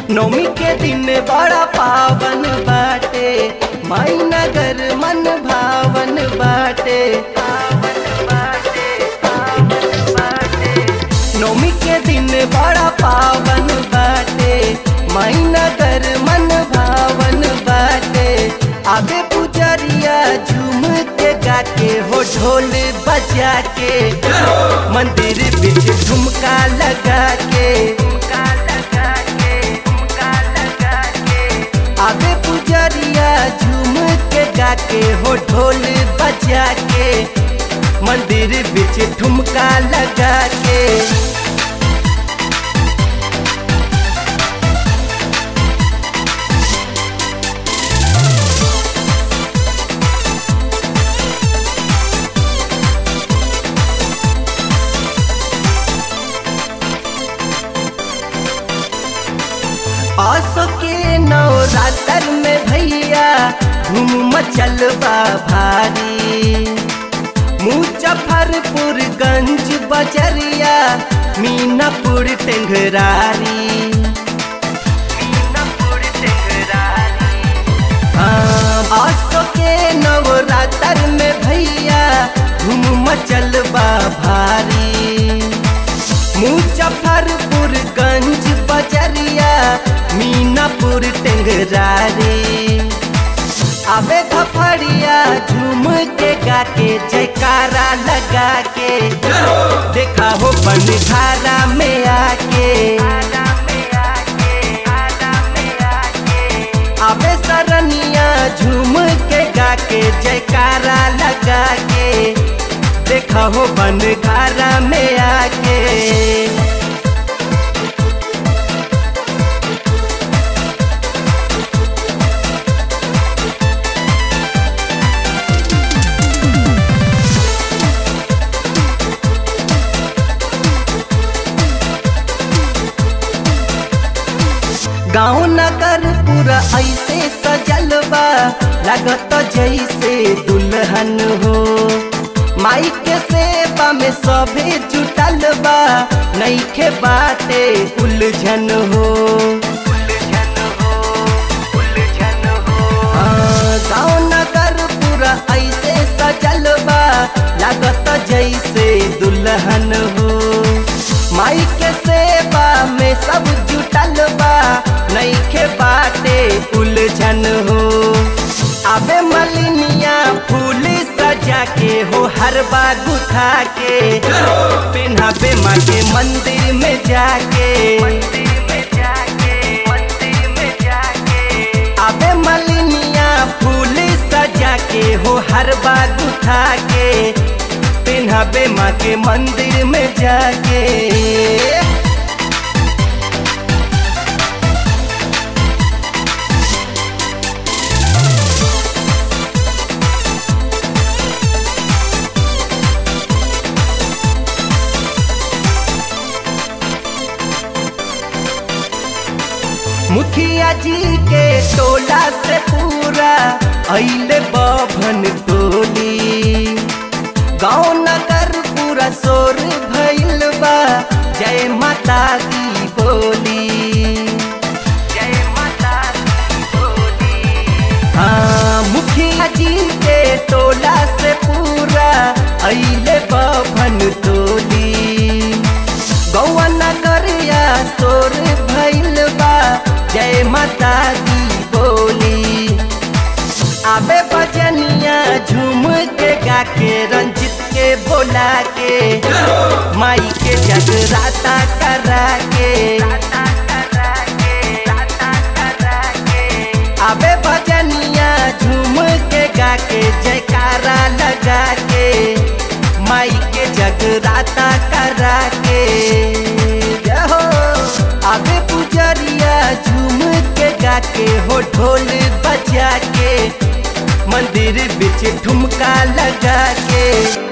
नौमी के दिन बड़ा पावन बाटे, माई नगर मन भावन बाटे। नौमी के दिन बड़ा पावन बाटे, माई नगर मन भावन बाटे। आबे पुजरिया झूम के गाके हो ढोल बजा के, मंदिर बिच ठुमका लगा के। आबे पुजरिया झूम के गाके हो ढोल बजा के, मंदिर बिच ठुमका लगा के। आसो के नवरात्र में भैया धूम मचल बा भारी। मुजफ्फरपुर गंज बजरिया मीनापुर टेंगरारी। आसो के नवरात्र में भैया धूम मचल बा भारी। मुजफ्फरपुर गंज बजरिया मीनापुर टेंगरारी। आबे धफड़िया झूम के गाके जयकारा लगा के, देखा हो बनधारा में आके। आबे सरनिया झूम के गाके जयकारा लगा के, देखा हो बनधारा में आके। गाँव नगर पूरा ऐसे सजल बा, लगत जैसे दुल्हन हो। माई के सेवा में सभे जुटल बा, नइखे बाटे उलझन हो। गाँव नगर पूरा ऐसे सजल बा, लगत जैसे दुल्हन हो। माई के सेवा में सब जुटल बा, नइखे बाटे उलझन हो। आबे मलिनिया फूल सजा के हो हरबा गुथा के, पेन्हाबे माँ के मंदिर में जाके। आबे मलिनिया फूल सजा के हो हरबा गुथा के, पेन्हाबे माँ के मंदिर में जाके। मुखिया जी के टोला से पूरा अइले बभन टोली। गाँव नगर पूरा शोर भइल बा, जय माता दी बोली। जय माता दी बोली। हाँ, मुखिया जी के टोला से पूरा अइले बभन टोली। गौवा नगरिया शोर भइल बा, जय माता दी बोली। आबे बजनिया झूम के गाके रंजित के बोला के, माई के जगराता करा के। आबे बजनिया झूम के गाके जयकारा लगा के, माई के जगराता करा के। आबे पुजरिया झूम के गाके हो ढोल बजा के, मंदिर बिच ठुमका लगा के।